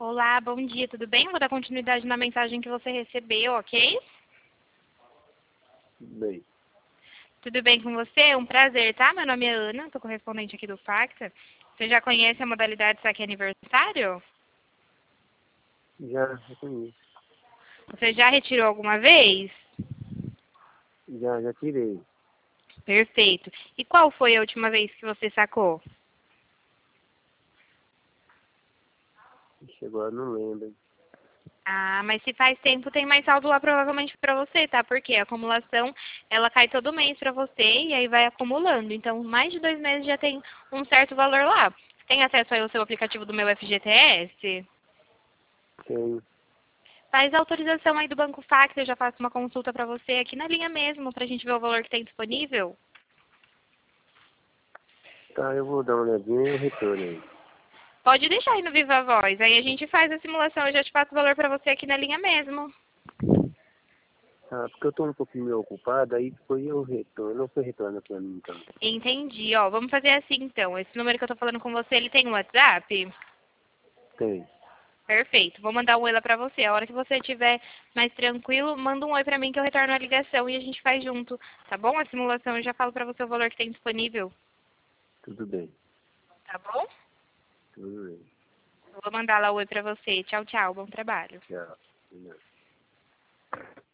Olá, bom dia, tudo bem? Vou dar continuidade na mensagem que você recebeu, ok? Bem, Tudo bem com você? Um prazer, tá? Meu nome é Ana, sou correspondente aqui do Facta. Você já conhece a modalidade Saque Aniversário? já conheço. Você já retirou alguma vez? Já tirei. Perfeito. E qual foi a última vez que você sacou? Ixi, agora não lembro. Ah, mas se faz tempo, tem mais saldo lá provavelmente pra você, tá? Porque a acumulação, ela cai todo mês pra você e aí vai acumulando. Então, mais de 2 meses já tem um certo valor lá. Tem acesso aí ao seu aplicativo do meu FGTS? Tenho. Faz a autorização aí do Banco Facta, eu já faço uma consulta pra você aqui na linha mesmo, pra gente ver o valor que tem disponível. Tá, eu vou dar uma olhadinha e eu retorno aí. Pode deixar aí no Viva Voz, aí a gente faz a simulação e já te passo o valor pra você aqui na linha mesmo. Ah, porque eu tô um pouquinho meio ocupado, aí depois eu retorno. Não foi retorno pra mim, então. Entendi, ó, vamos fazer assim então. Esse número que eu tô falando com você, ele tem um WhatsApp? Tem. Perfeito. Vou mandar um oi lá pra você. A hora que você estiver mais tranquilo, manda um oi pra mim que eu retorno a ligação e a gente faz junto. Tá bom? A simulação eu já falo pra você o valor que tem disponível. Tudo bem. Tá bom? Tudo bem. Eu vou mandar lá o oi pra você. Tchau, tchau. Bom trabalho. Tchau.